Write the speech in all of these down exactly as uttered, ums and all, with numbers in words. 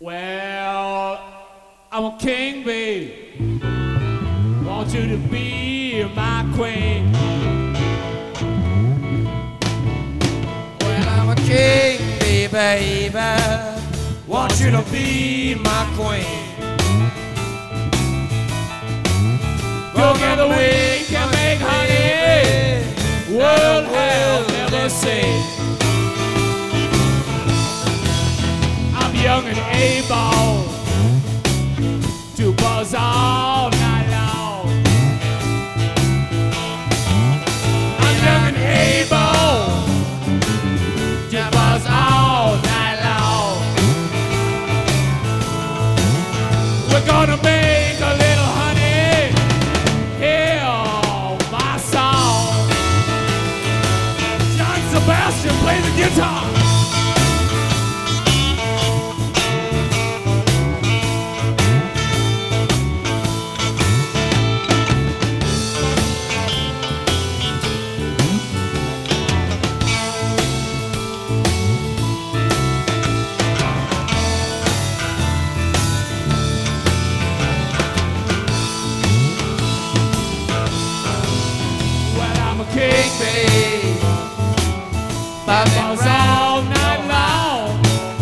Well, I'm a king, babe. Want you to be my queen. Well, I'm a king, baby. Want you to be my queen. Together we can make honey world has never seen. I'm young and able to buzz all night long. I'm young and able to buzz all night long. We're gonna make a little honey. Hear my song. John Sebastian, play the guitar. King, babe, buzz all night long.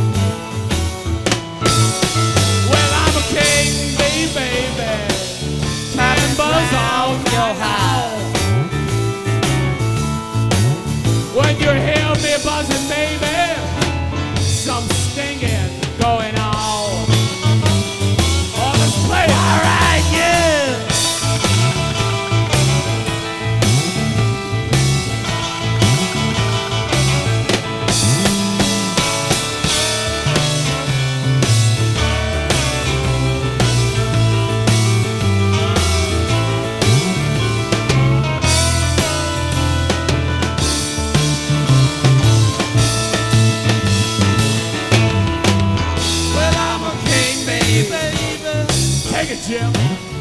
Well, I'm a king, babe, baby, can buzz all your house. When you hear me buzzing, baby, some stinging going on. Oh, let's play it. All right, yeah. Take it, Jim.